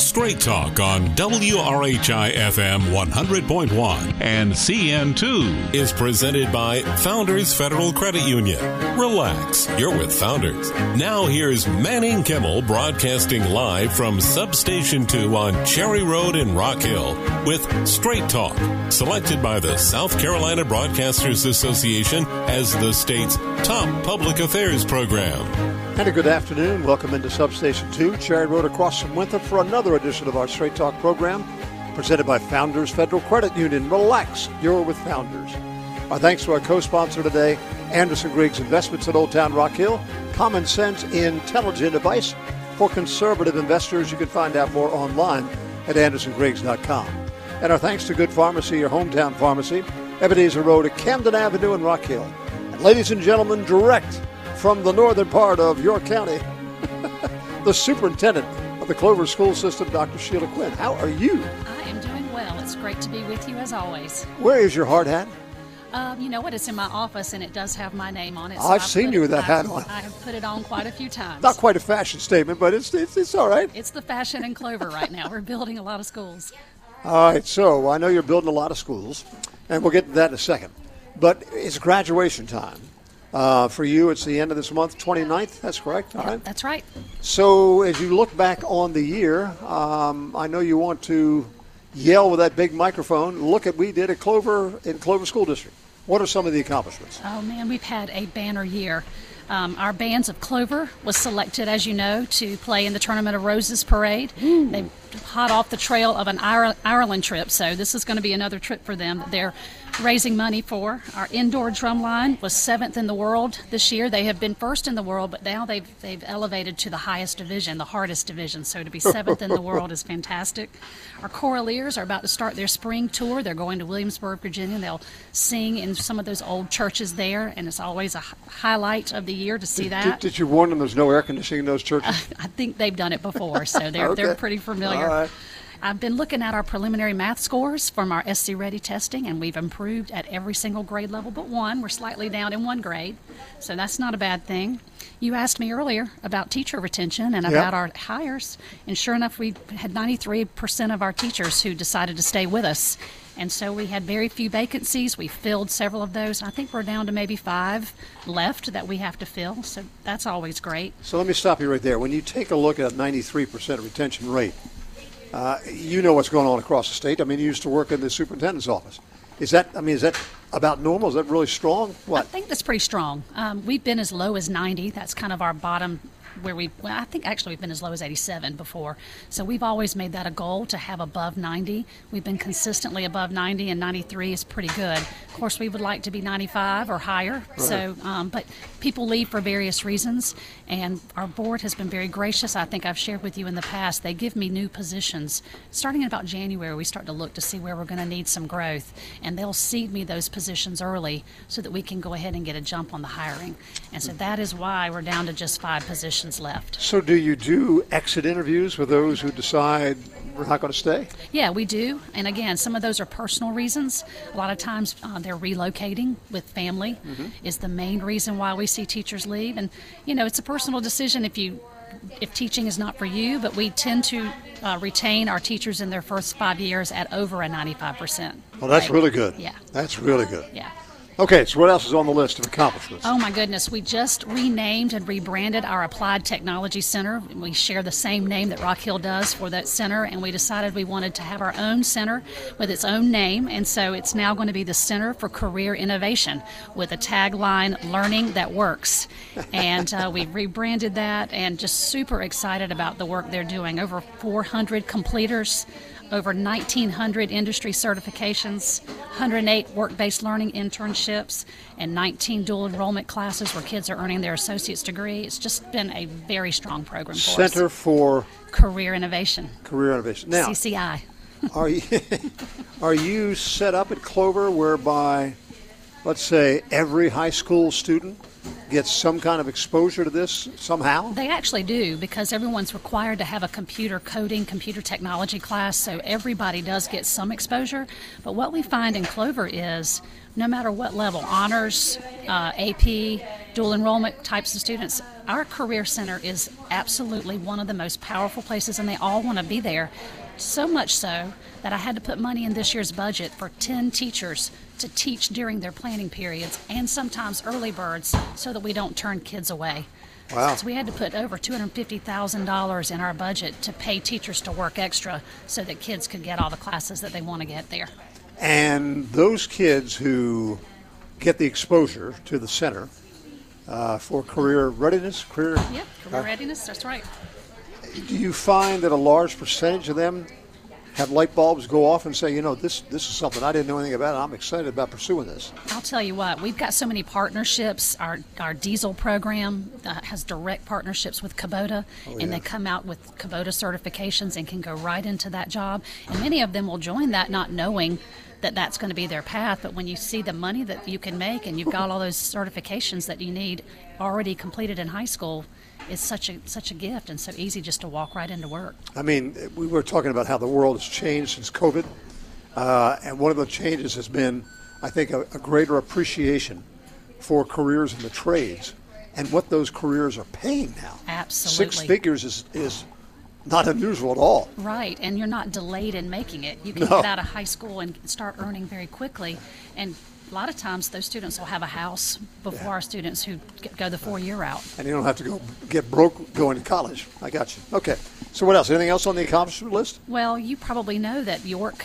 Straight Talk on WRHI FM 100.1 and CN2 is presented by Founders Federal Credit Union. Relax, you're with Founders. Now here's Manning Kimmel broadcasting live from Substation 2 on Cherry Road in Rock Hill with Straight Talk, selected by the South Carolina Broadcasters Association as the state's top public affairs program. And a good afternoon. Welcome into Substation 2, Cherry Road across from Winthrop for another edition of our Straight Talk program presented by Founders Federal Credit Union. Relax, you're with Founders. Our thanks to our co-sponsor today, Anderson Griggs Investments at Old Town Rock Hill. Common sense, intelligent advice for conservative investors. You can find out more online at andersongriggs.com. And our thanks to Good Pharmacy, your hometown pharmacy, Ebenezer Road at Camden Avenue in Rock Hill. And ladies and gentlemen, direct from the northern part of York County, the superintendent of the Clover School System, Dr. Sheila Quinn. How are you? I am doing well. It's great to be with you as always. Where is your hard hat? You know what? It's in my office, and it does have my name on it. So I've seen you with that hat on. I have put it on quite a few times. Not quite a fashion statement, but it's all right. It's the fashion in Clover right now. We're building a lot of schools. All right, so I know you're building a lot of schools, and we'll get to that in a second. But it's graduation time. For you, it's the end of this month, 29th. That's correct? All right. That's right. So as you look back on the year, I know you want to yell with that big microphone. Look at what we did at Clover School District. What are some of the accomplishments? Oh, man, we've had a banner year. Our Bands of Clover was selected, as you know, to play in the Tournament of Roses parade. They hot off the trail of an Ireland trip, so this is going to be another trip for them that they're raising money for. Our indoor drum line was 7th in the world this year. They have been 1st in the world, but now they've elevated to the highest division, the hardest division. So to be 7th in the world is fantastic. Our choraleers are about to start their spring tour. They're going to Williamsburg, Virginia. They'll sing in some of those old churches there, and it's always a highlight of the year to see that. Did you warn them there's no air conditioning in those churches? I think they've done it before, so they're pretty familiar. All right. I've been looking at our preliminary math scores from our SC Ready testing, and we've improved at every single grade level but one. We're slightly down in one grade, so that's not a bad thing. You asked me earlier about teacher retention and about our hires, and sure enough, we had 93% of our teachers who decided to stay with us. And so we had very few vacancies. We filled several of those. I think we're down to maybe 5 left that we have to fill, so that's always great. So let me stop you right there. When you take a look at 93% retention rate, you know what's going on across the state. I mean, you used to work in the superintendent's office. Is that about normal? Is that really strong? What? I think that's pretty strong. We've been as low as 90. That's kind of our bottom I think actually we've been as low as 87 before. So we've always made that a goal to have above 90. We've been consistently above 90, and 93 is pretty good. Of course, we would like to be 95 or higher. Right. So, but people leave for various reasons, and our board has been very gracious. I think I've shared with you in the past, they give me new positions. Starting in about January, we start to look to see where we're going to need some growth, and they'll seed me those positions early so that we can go ahead and get a jump on the hiring. And so that is why we're down to just 5 positions left. So do you do exit interviews with those who decide we're not going to stay? Yeah, we do. And again, some of those are personal reasons. A lot of times they're relocating with family is the main reason why we see teachers leave. And, you know, it's a personal decision if teaching is not for you, but we tend to retain our teachers in their first 5 years at over a 95%. Well, that's really good. Yeah. That's really good. Yeah. Okay, so what else is on the list of accomplishments? Oh, my goodness. We just renamed and rebranded our Applied Technology Center. We share the same name that Rock Hill does for that center, and we decided we wanted to have our own center with its own name, and so it's now going to be the Center for Career Innovation with a tagline, Learning That Works. And we rebranded that, and just super excited about the work they're doing. Over 400 completers, over 1,900 industry certifications, 108 work-based learning internships, and 19 dual enrollment classes where kids are earning their associate's degree. It's just been a very strong program for us. Center for Career Innovation. Career Innovation. Now, CCI. Are you set up at Clover whereby, let's say, every high school student gets some kind of exposure to this somehow? They actually do, because everyone's required to have a computer coding, computer technology class, so everybody does get some exposure. But what we find in Clover is no matter what level, honors, AP, dual enrollment types of students, our career center is absolutely one of the most powerful places, and they all want to be there. So much so that I had to put money in this year's budget for 10 teachers to teach during their planning periods, and sometimes early birds, so that we don't turn kids away. Wow. So we had to put over $250,000 in our budget to pay teachers to work extra so that kids could get all the classes that they want to get there. And those kids who get the exposure to the center for career readiness, Career readiness, that's right. do you find that a large percentage of them have light bulbs go off and say, this is something I didn't know anything about, and I'm excited about pursuing this? I'll tell you what, we've got so many partnerships. Our diesel program has direct partnerships with Kubota, and they come out with Kubota certifications and can go right into that job. And many of them will join that not knowing that that's going to be their path. But when you see the money that you can make and you've got all those certifications that you need already completed in high school, it's such a gift and so easy just to walk right into work. I mean, we were talking about how the world has changed since COVID, and one of the changes has been, I think, a greater appreciation for careers in the trades and what those careers are paying now. Absolutely. 6 figures is not unusual at all. Right, and you're not delayed in making it. You can get out of high school and start earning very quickly, and a lot of times those students will have a house before our students who go the 4-year route. And you don't have to go get broke going to college. I got you. Okay. So what else? Anything else on the accomplishment list? Well, you probably know that York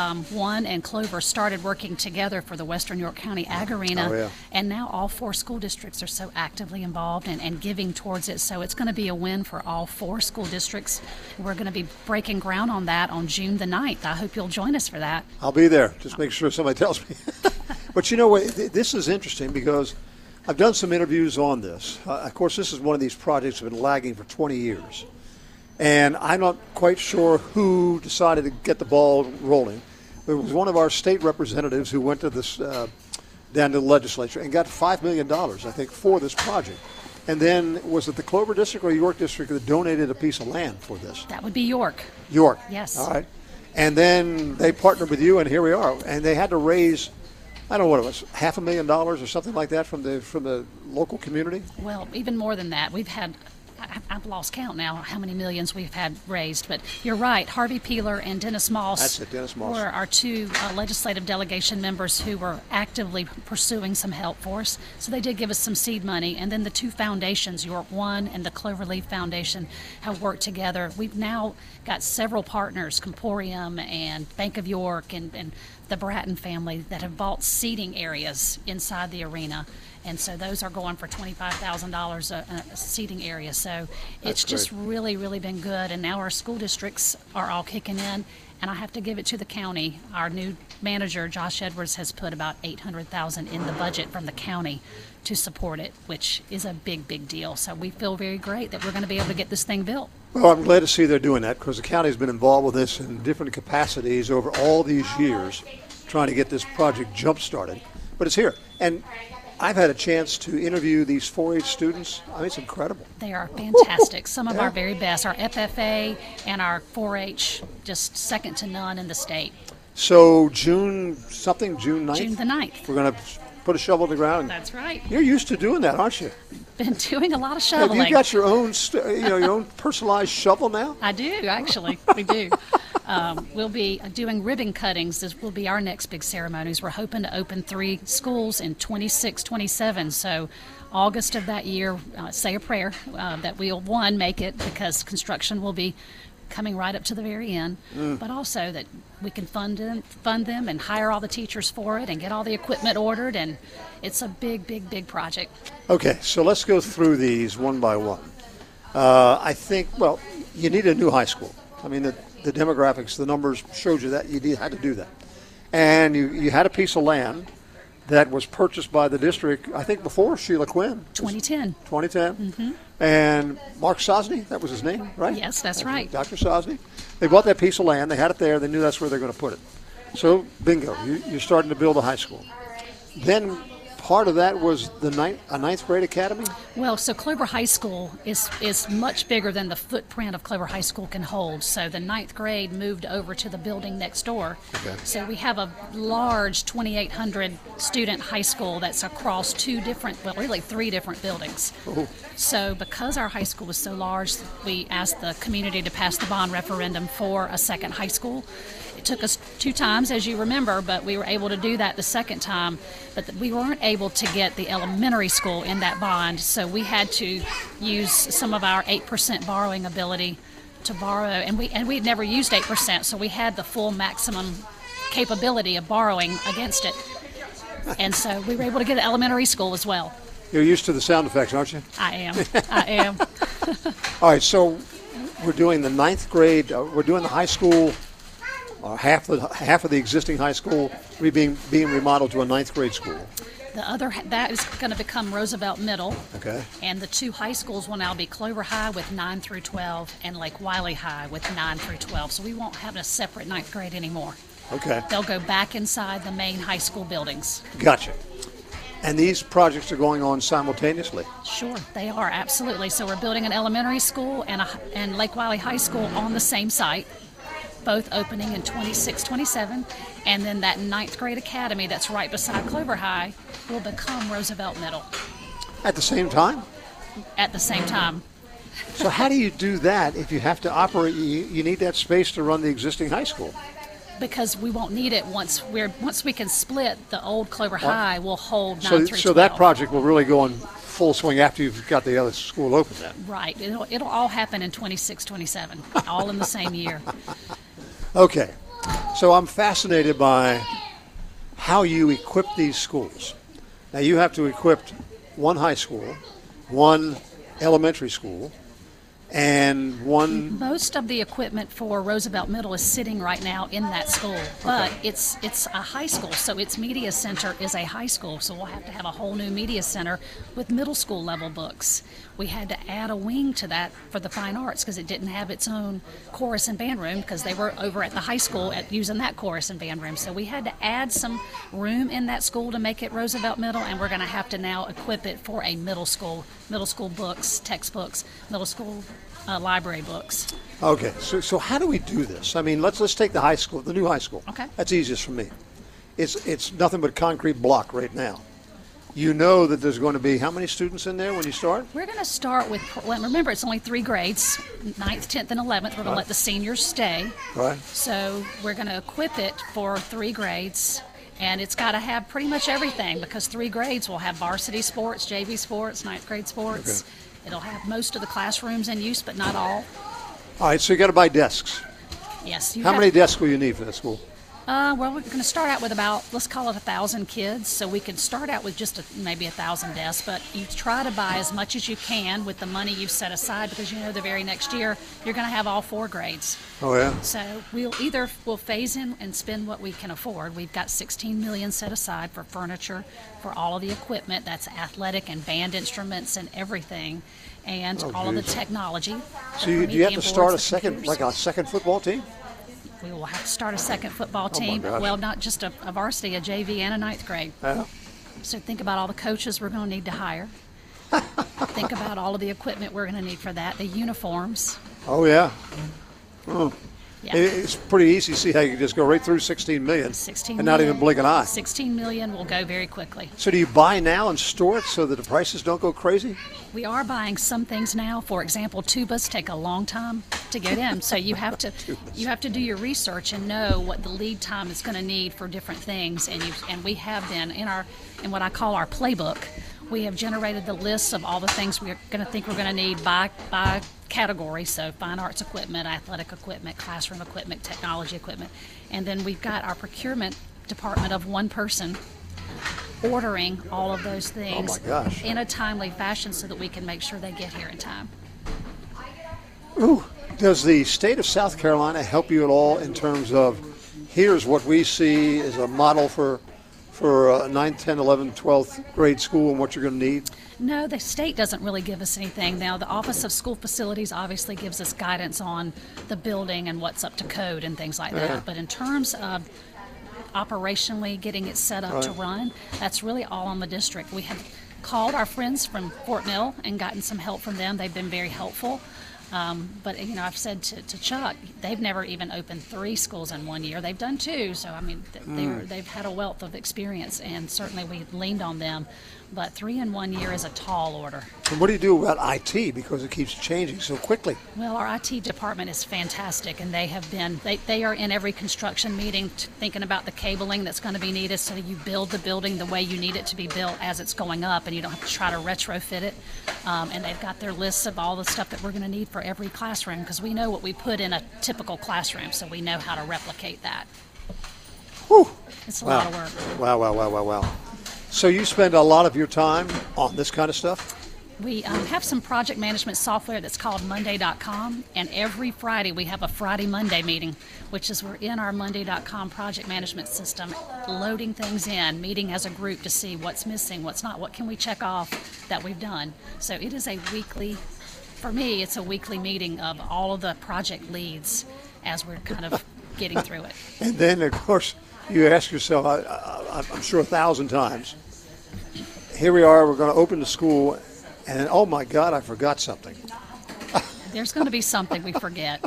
One and Clover started working together for the Western York County Ag Arena. Oh, yeah. And now all 4 school districts are so actively involved and giving towards it. So it's going to be a win for all 4 school districts. We're going to be breaking ground on that on June the 9th. I hope you'll join us for that. I'll be there. Just make sure somebody tells me. But you know what? This is interesting because I've done some interviews on this. Of course, this is one of these projects that have been lagging for 20 years. And I'm not quite sure who decided to get the ball rolling. There was one of our state representatives who went to this down to the legislature and got $5 million, I think, for this project. And then was it the Clover District or York District that donated a piece of land for this? That would be York. York. Yes. All right. And then they partnered with you, and here we are. And they had to raise, I don't know what it was, $500,000 or something like that from the local community? Well, even more than that. We've had, I've lost count now how many millions we've had raised, but you're right. Harvey Peeler and Dennis Moss, That's it, Dennis Moss, were our 2 legislative delegation members who were actively pursuing some help for us. So they did give us some seed money, and then the 2 foundations, York One and the Cloverleaf Foundation, have worked together. We've now got several partners, Comporium and Bank of York and the Bratton family, that have bought seating areas inside the arena. And so those are going for $25,000 a seating area. So it's just really, really been good. And now our school districts are all kicking in. And I have to give it to the county. Our new manager, Josh Edwards, has put about $800,000 in the budget from the county to support it, which is a big, big deal. So we feel very great that we're going to be able to get this thing built. Well, I'm glad to see they're doing that because the county's been involved with this in different capacities over all these years, trying to get this project jump-started. But it's here. And I've had a chance to interview these 4-H students. I mean, it's incredible. They are fantastic. Some of our very best. Our FFA and our 4-H, just second to none in the state. So June 9th? June the 9th. We're going to put a shovel in the ground. That's right. You're used to doing that, aren't you? Been doing a lot of shoveling. Have you got your own, your own personalized shovel now? I do, actually. We do. We'll be doing ribbon cuttings. This will be our next big ceremonies. We're hoping to open 3 schools in 26, 27. So August of that year, say a prayer that we'll, one, make it because construction will be coming right up to the very end, but also that we can fund them and hire all the teachers for it and get all the equipment ordered, and it's a big, big, big project. Okay, so let's go through these one by one. I think, well, you need a new high school. I mean, the demographics, the numbers showed you that you had to do that. And you had a piece of land that was purchased by the district, I think before Sheila Quinn. 2010. 2010. Mm-hmm. And Mark Sosney, that was his name, right? Yes, that's right. Dr. Sosney. They bought that piece of land. They had it there. They knew that's where they're going to put it. So, bingo, you're starting to build a high school. Then part of that was a ninth grade academy? Well, so Clover High School is much bigger than the footprint of Clover High School can hold. So the ninth grade moved over to the building next door. Okay. So we have a large 2,800 student high school that's across three different buildings. Ooh. So because our high school was so large, we asked the community to pass the bond referendum for a second high school. It took us 2 times, as you remember, but we were able to do that the second time. But we weren't able to get the elementary school in that bond, so we had to use some of our 8% borrowing ability to borrow. And we'd never used 8%, so we had the full maximum capability of borrowing against it. And so we were able to get an elementary school as well. You're used to the sound effects, aren't you? I am. All right, so we're doing the ninth grade. We're doing the high school. Half of the existing high school being remodeled to a ninth grade school. That is going to become Roosevelt Middle. Okay. And the 2 high schools will now be Clover High with 9 through 12 and Lake Wiley High with 9 through 12. So we won't have a separate ninth grade anymore. Okay. They'll go back inside the main high school buildings. Gotcha. And these projects are going on simultaneously? Sure, they are, absolutely. So we're building an elementary school and Lake Wiley High School on the same site, both opening in 26-27, and then that ninth grade academy that's right beside Clover High will become Roosevelt Middle. At the same time? At the same time. So how do you do that if you have to operate? You need that space to run the existing high school. Because we won't need it once we can split, the old Clover High will hold 9 through 12. So that project will really go in full swing after you've got the other school open then. Right. It'll all happen in 26-27, all in the same year. Okay. So I'm fascinated by how you equip these schools. Now you have to equip one high school, one elementary school, and one... Most of the equipment for Roosevelt Middle is sitting right now in that school, but it's a high school, so its media center is a high school, so we'll have to have a whole new media center with middle school level books. We had to add a wing to that for the fine arts because it didn't have its own chorus and band room because they were over at the high school using that chorus and band room. So we had to add some room in that school to make it Roosevelt Middle, and we're going to have to now equip it for a middle school books, textbooks, middle school library books. Okay, so how do we do this? I mean, let's take the high school, the new high school. Okay. That's easiest for me. It's nothing but concrete block right now. You know that there's going to be how many students in there when you start? We're going to start with, remember, it's only 3 grades, 9th, 10th, and 11th. We're going to let the seniors stay. Right. So we're going to equip it for 3 grades, and it's got to have pretty much everything because 3 grades will have varsity sports, JV sports, 9th grade sports. Okay. It'll have most of the classrooms in use, but not all. All right, so you got to buy desks. Yes. How many desks will you need for this school? Well, we're going to start out with about, let's call it 1,000 kids. So we can start out with just maybe 1,000 desks, but you try to buy as much as you can with the money you've set aside because you know the very next year you're going to have all 4 grades. Oh, yeah? So we'll phase in and spend what we can afford. We've got $16 million set aside for furniture, for all of the equipment. That's athletic and band instruments and everything, and all of the technology. So do you have to start a second football team? We will have to start a second football team. Well, not just a varsity, a JV, and a 9th grade. Yeah. So think about all the coaches we're going to need to hire. Think about all of the equipment we're going to need for that, the uniforms. Oh, yeah. Oh. Yeah. It's pretty easy to see how you can just go right through $16 million and not even blink an eye. $16 million will go very quickly. So do you buy now and store it so that the prices don't go crazy? We are buying some things now. For example, tubas take a long time to get in, so you have to do your research and know what the lead time is going to need for different things. And we have then in what I call our playbook, we have generated the lists of all the things we're going to need by category, so fine arts equipment, athletic equipment, classroom equipment, technology equipment. And then we've got our procurement department of one person ordering all of those things in a timely fashion so that we can make sure they get here in time. Ooh. Does the state of South Carolina help you at all in terms of here's what we see as a model for a 9th, 10th, 11th, 12th grade school and what you're going to need? No, the state doesn't really give us anything. Now, the Office of School Facilities obviously gives us guidance on the building and what's up to code and things like that. But in terms of operationally getting it set up to run, that's really all on the district. We have called our friends from Fort Mill and gotten some help from them. They've been very helpful. But, I've said to Chuck, they've never even opened 3 schools in 1 year. They've done 2. So, they've had a wealth of experience, and certainly we leaned on them. But 3 in 1 year is a tall order. And what do you do about IT, because it keeps changing so quickly? Well, our IT department is fantastic, and they are in every construction meeting thinking about the cabling that's going to be needed, so you build the building the way you need it to be built as it's going up, and you don't have to try to retrofit it. And they've got their lists of all the stuff that we're going to need for every classroom, because we know what we put in a typical classroom, so we know how to replicate that. Whew. It's a lot of work. Wow. So you spend a lot of your time on this kind of stuff? We have some project management software that's called Monday.com, and every Friday we have a Friday Monday meeting, which is we're in our Monday.com project management system, loading things in, meeting as a group to see what's missing, what's not, what can we check off that we've done. So it is a weekly, for me, it's a weekly meeting of all of the project leads as we're kind of getting through it. And then, of course, you ask yourself, I'm sure 1,000 times, here we are, we're going to open the school, and oh my God, I forgot something. There's going to be something we forget.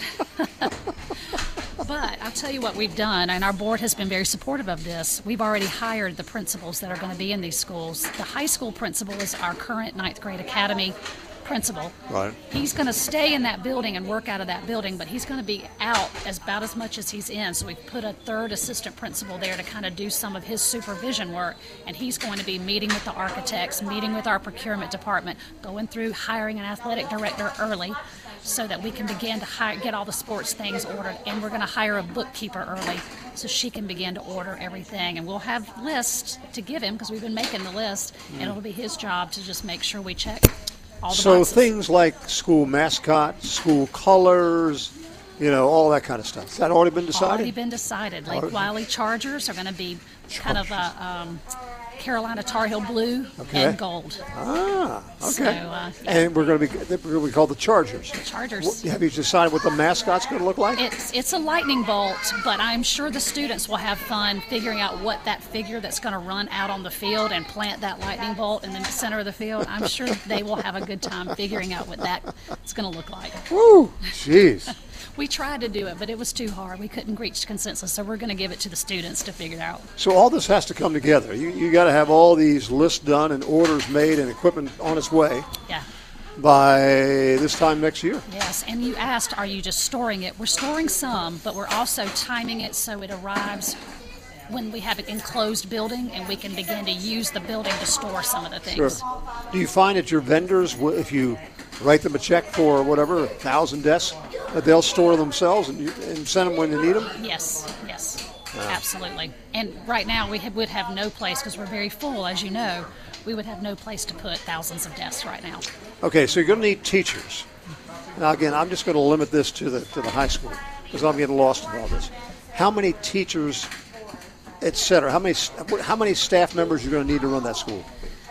But I'll tell you what we've done, and our board has been very supportive of this. We've already hired the principals that are going to be in these schools. The high school principal is our current 9th grade academy principal. Right. He's going to stay in that building and work out of that building, but he's going to be out about as much as he's in. So we've put a 3rd assistant principal there to kind of do some of his supervision work, and he's going to be meeting with the architects, meeting with our procurement department, going through hiring an athletic director early so that we can begin to get all the sports things ordered, and we're going to hire a bookkeeper early so she can begin to order everything, and we'll have lists to give him because we've been making the list, and it'll be his job to just make sure we check all the So boxes. things like school mascot, school colors, all that kind of stuff. Has that already been decided? Already been decided. Lake Wiley Chargers are going to be kind of a Carolina Tar Heel blue and gold. Ah, okay. So, yeah. And we're going to be called the Chargers. Chargers. Have you decided what the mascot's going to look like? It's a lightning bolt, but I'm sure the students will have fun figuring out what that figure that's going to run out on the field and plant that lightning bolt in the center of the field. I'm sure they will have a good time figuring out what that's going to look like. Woo! Jeez. We tried to do it, but it was too hard. We couldn't reach consensus, so we're going to give it to the students to figure it out. So all this has to come together. You got to have all these lists done and orders made and equipment on its way. Yeah. By this time next year. Yes, and you asked, are you just storing it? We're storing some, but we're also timing it so it arrives when we have an enclosed building and we can begin to use the building to store some of the things. Sure. Do you find that your vendors, if you write them a check for whatever, 1,000 desks, that they'll store themselves and send them when they need them? Yes, absolutely. And right now we would have no place, because we're very full, as you know, we would have no place to put thousands of desks right now. Okay, so you're going to need teachers. Now again, I'm just going to limit this to the high school, because I'm getting lost in all this. How many teachers, et cetera, how many staff members you're going to need to run that school?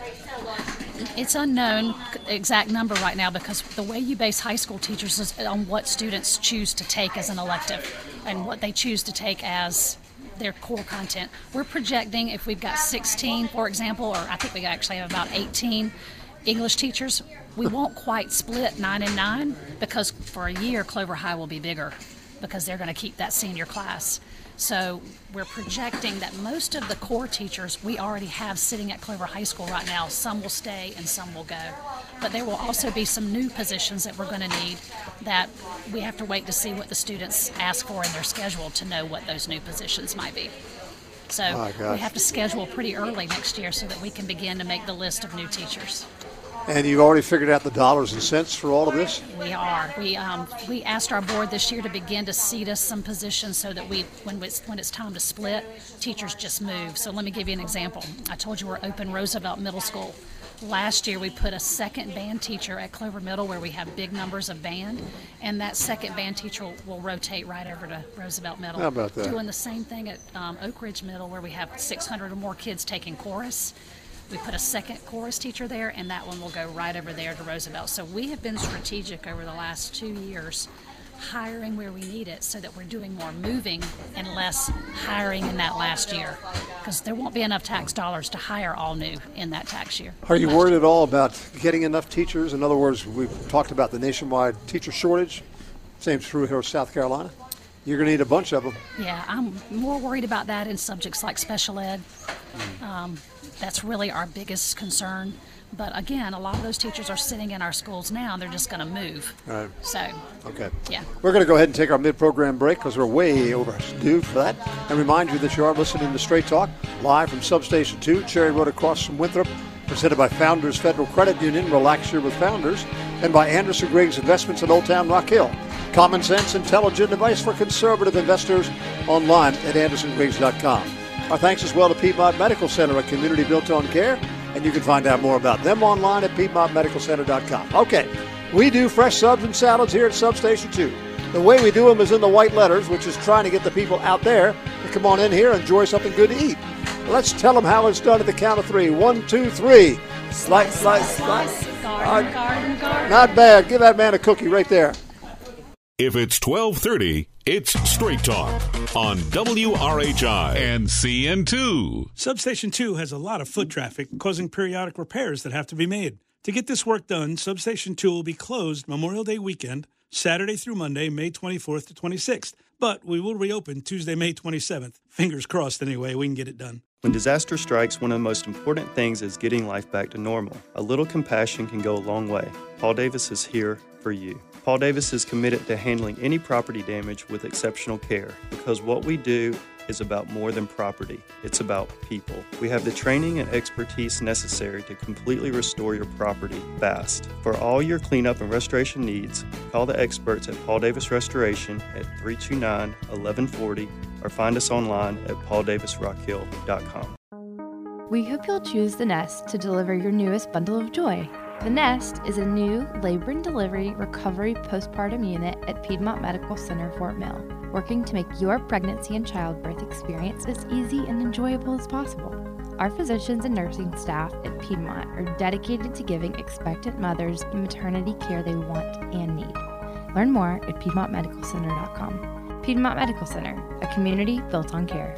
It's unknown exact number right now, because the way you base high school teachers is on what students choose to take as an elective and what they choose to take as their core content. We're projecting, if we've got 16, for example, or I think we actually have about 18 English teachers, we won't quite split 9 and 9, because for a year Clover High will be bigger because they're going to keep that senior class. So we're projecting that most of the core teachers we already have sitting at Clover High School right now. Some will stay and some will go. But there will also be some new positions that we're going to need that we have to wait to see what the students ask for in their schedule to know what those new positions might be. So we have to schedule pretty early next year so that we can begin to make the list of new teachers. And you've already figured out the dollars and cents for all of this? We are. We asked our board this year to begin to seed us some positions so that when it's time to split, teachers just move. So let me give you an example. I told you we're open Roosevelt Middle School. Last year we put a second band teacher at Clover Middle where we have big numbers of band, and that second band teacher will rotate right over to Roosevelt Middle. How about that? Doing the same thing at Oak Ridge Middle where we have 600 or more kids taking chorus. We put a second chorus teacher there, and that one will go right over there to Roosevelt. So we have been strategic over the last 2 years hiring where we need it so that we're doing more moving and less hiring in that last year, because there won't be enough tax dollars to hire all new in that tax year. Are you worried at all about getting enough teachers? In other words, we've talked about the nationwide teacher shortage. Same true here in South Carolina. You're going to need a bunch of them. Yeah, I'm more worried about that in subjects like special ed. That's really our biggest concern. But again, a lot of those teachers are sitting in our schools now, and they're just going to move. Right. So, okay. Yeah. We're going to go ahead and take our mid-program break because we're way overdue for that. And remind you that you are listening to Straight Talk, live from Substation 2, Cherry Road across from Winthrop, presented by Founders Federal Credit Union, Relax Here with Founders, and by Anderson Griggs Investments in Old Town Rock Hill. Common sense, intelligent advice for conservative investors, online at AndersonGriggs.com. Our thanks as well to Piedmont Medical Center, a community built on care, and you can find out more about them online at PiedmontMedicalCenter.com. Okay, we do fresh subs and salads here at Substation 2. The way we do them is in the white letters, which is trying to get the people out there to come on in here and enjoy something good to eat. Let's tell them how it's done at the count of 3. 1, 2, 3. Slice, slice, slice. Garden, garden. Not bad. Give that man a cookie right there. If it's 12:30, it's Straight Talk on WRHI and CN2. Substation 2 has a lot of foot traffic, causing periodic repairs that have to be made. To get this work done, Substation 2 will be closed Memorial Day weekend, Saturday through Monday, May 24th to 26th. But we will reopen Tuesday, May 27th. Fingers crossed anyway, we can get it done. When disaster strikes, one of the most important things is getting life back to normal. A little compassion can go a long way. Paul Davis is here for you. Paul Davis is committed to handling any property damage with exceptional care, because what we do is about more than property. It's about people. We have the training and expertise necessary to completely restore your property fast. For all your cleanup and restoration needs, call the experts at Paul Davis Restoration at 329-1140 or find us online at pauldavisrockhill.com. We hope you'll choose The Nest to deliver your newest bundle of joy. The Nest is a new labor and delivery recovery postpartum unit at Piedmont Medical Center, Fort Mill, working to make your pregnancy and childbirth experience as easy and enjoyable as possible. Our physicians and nursing staff at Piedmont are dedicated to giving expectant mothers the maternity care they want and need. Learn more at PiedmontMedicalCenter.com. Piedmont Medical Center, a community built on care.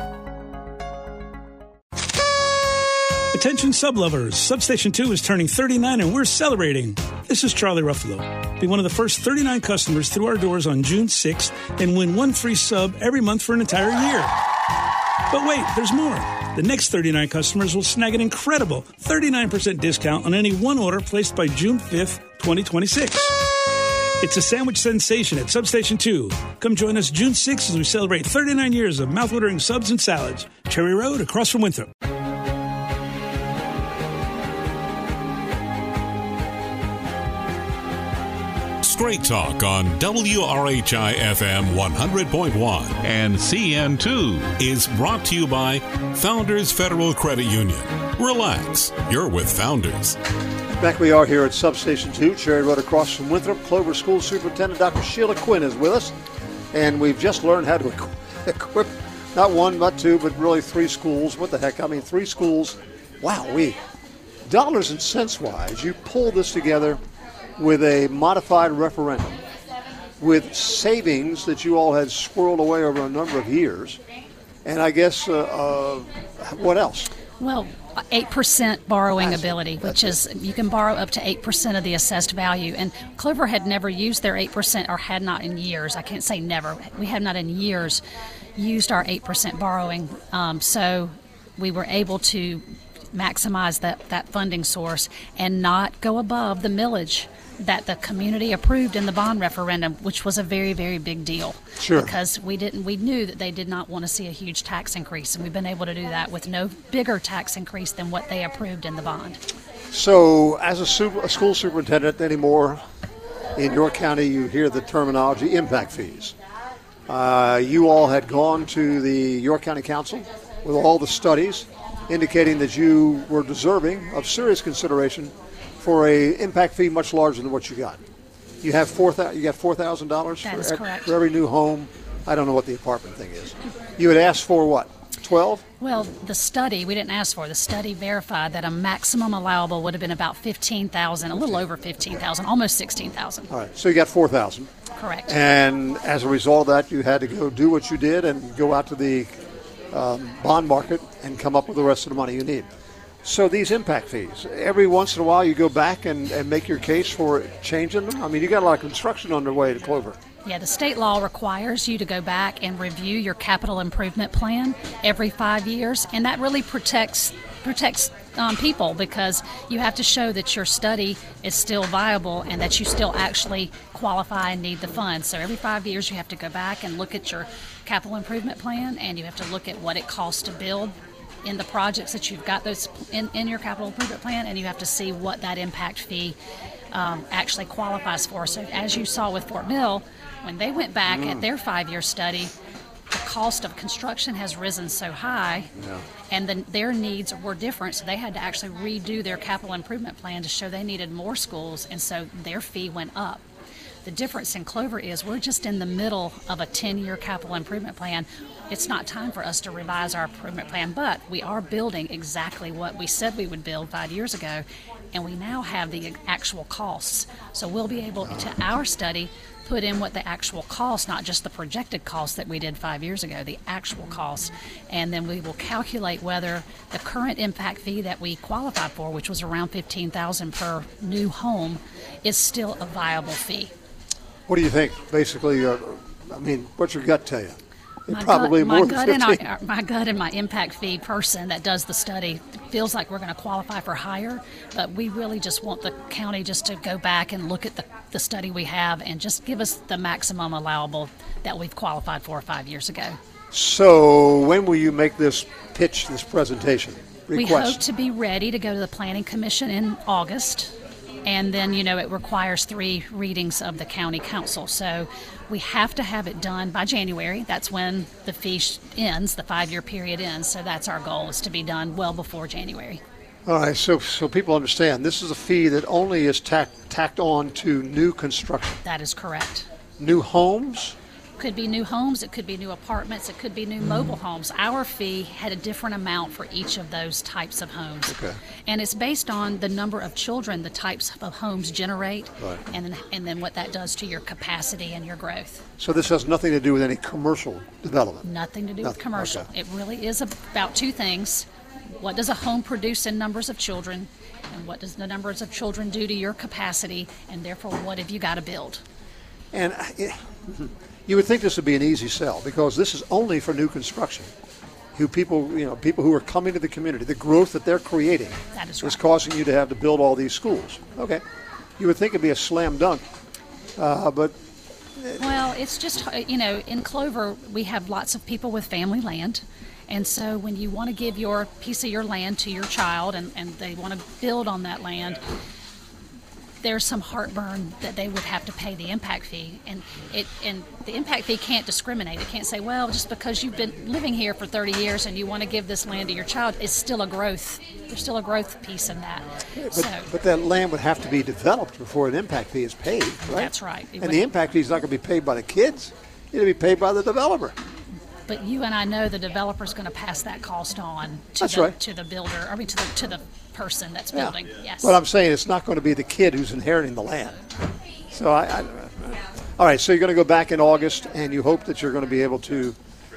Attention sublovers, Substation 2 is turning 39 and we're celebrating. This is Charlie Ruffalo. Be one of the first 39 customers through our doors on June 6th and win one free sub every month for an entire year. But wait, there's more. The next 39 customers will snag an incredible 39% discount on any one order placed by June 5th, 2026. It's a sandwich sensation at Substation 2. Come join us June 6th as we celebrate 39 years of mouthwatering subs and salads. Cherry Road across from Winthrop. Straight Talk on WRHI FM 100.1 and CN2 is brought to you by Founders Federal Credit Union. Relax, you're with Founders. Back we are here at Substation 2, Cherry Road across from Winthrop. Clover School Superintendent Dr. Sheila Quinn is with us, and we've just learned how to equip not one, not two, but really 3 schools. What the heck? I mean, 3 schools. Wow, dollars and cents wise, you pull this together with a modified referendum, with savings that you all had squirreled away over a number of years. And I guess, what else? Well, 8% borrowing ability, which is you can borrow up to 8% of the assessed value. And Clover had never used their 8%, or had not in years. I can't say never. We have not in years used our 8% borrowing. So we were able to maximize that funding source and not go above the millage that the community approved in the bond referendum, which was a very, very big deal. Sure. Because we knew that they did not want to see a huge tax increase, and we've been able to do that with no bigger tax increase than what they approved in the bond. So, as a school superintendent anymore, in your county, you hear the terminology impact fees. You all had gone to the York County Council with all the studies indicating that you were deserving of serious consideration for a impact fee much larger than what you got. You have $4,000 That is correct. for every new home. I don't know what the apartment thing is. You had asked for what? 12? Well, the study, we didn't ask for, the study verified that a maximum allowable would have been about 15,000, a little over 15,000, almost 16,000. All right, so you got 4,000. Correct. And as a result of that, you had to go do what you did and go out to the bond market and come up with the rest of the money you need. So these impact fees, every once in a while you go back and make your case for changing them? I mean, you got a lot of construction underway at Clover. Yeah, the state law requires you to go back and review your capital improvement plan every 5 years, and that really protects people, because you have to show that your study is still viable and that you still actually qualify and need the funds. So every 5 years you have to go back and look at your capital improvement plan, and you have to look at what it costs to build in the projects that you've got those in your capital improvement plan, and you have to see what that impact fee actually qualifies for. So as you saw with Fort Mill, when they went back at their 5-year study, the cost of construction has risen so high, and then their needs were different, so they had to actually redo their capital improvement plan to show they needed more schools, and so their fee went up. The difference in Clover is we're just in the middle of a 10-year capital improvement plan. It's not time for us to revise our improvement plan, but we are building exactly what we said we would build 5 years ago, and we now have the actual costs. So we'll be able to, our study, put in what the actual cost, not just the projected cost that we did 5 years ago, the actual cost, and then we will calculate whether the current impact fee that we qualified for, which was around $15,000 per new home, is still a viable fee. What do you think? Basically, I mean, what's your gut tell you? My Probably more gut than 15. my gut and my impact fee person that does the study feels like we're going to qualify for higher, but we really just want the county just to go back and look at the study we have and just give us the maximum allowable that we've qualified for 5 years ago. So when will you make this pitch, this presentation request? We hope to be ready to go to the Planning Commission in August. And then, it requires 3 readings of the county council. So we have to have it done by January. That's when the fee ends, the 5-year period ends. So that's our goal, is to be done well before January. All right, so people understand, this is a fee that only is tacked on to new construction. That is correct. New homes? Could be new homes, it could be new apartments, it could be new mobile homes. Our fee had a different amount for each of those types of homes. Okay. And it's based on the number of children the types of homes generate, right, and then what that does to your capacity and your growth. So this has nothing to do with any commercial development? Nothing to do with commercial. Okay. It really is about 2 things. What does a home produce in numbers of children, and what does the numbers of children do to your capacity, and therefore what have you got to build? And you would think this would be an easy sell, because this is only for new construction. People who are coming to the community, the growth that they're creating is causing you to have to build all these schools. Okay. You would think it'd be a slam dunk, but... Well, it's just, in Clover, we have lots of people with family land. And so when you want to give your piece of your land to your child and they want to build on that land, there's some heartburn that they would have to pay the impact fee, and the impact fee can't discriminate. It can't say, well, just because you've been living here for 30 years and you want to give this land to your child, it's still a growth. There's still a growth piece in that. But that land would have to be developed before an impact fee is paid, right? That's right. The impact fee is not going to be paid by the kids. It'll be paid by the developer. But you and I know the developer's going to pass that cost on to the builder, to the person that's building. Yes. But I'm saying it's not going to be the kid who's inheriting the land. So all right, so you're going to go back in August, and you hope that you're going to be able to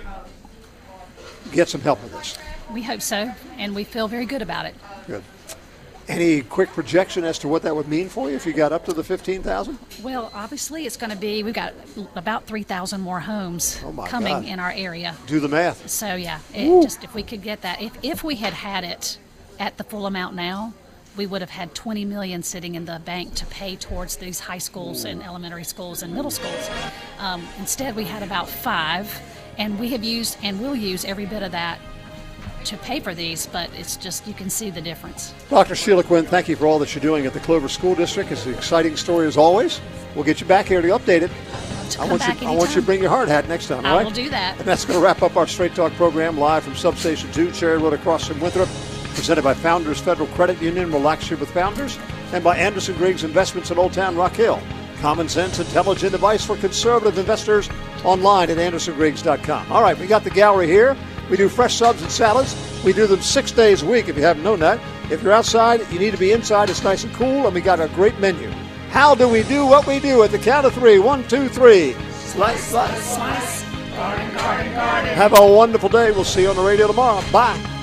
get some help with this. We hope so, and we feel very good about it. Good. Any quick projection as to what that would mean for you if you got up to the 15,000? Well, obviously it's going to be, we've got about 3,000 more homes coming in our area. Do the math. So yeah, if we could get that, if we had it at the full amount now, we would have had $20 million sitting in the bank to pay towards these high schools and elementary schools and middle schools. Instead, we had about 5, and we have used and will use every bit of that to pay for these, but it's just, you can see the difference. Dr. Sheila Quinn, thank you for all that you're doing at the Clover School District. It's an exciting story as always. We'll get you back here to update it. I want you to bring your hard hat next time, all right? I will do that. And that's going to wrap up our Straight Talk program live from Substation 2, Cherry Road across from Winthrop, presented by Founders Federal Credit Union. Relax here with Founders, and by Anderson Griggs Investments in Old Town Rock Hill. Common sense, intelligent advice for conservative investors, online at andersongriggs.com. All right, we got the gallery here. We do fresh subs and salads. We do them 6 days a week if you haven't known that. If you're outside, you need to be inside. It's nice and cool, and we got a great menu. How do we do what we do? At the count of 3. 1, 2, 3. Slice, slice, slice. Garden, garden, garden. Have a wonderful day. We'll see you on the radio tomorrow. Bye.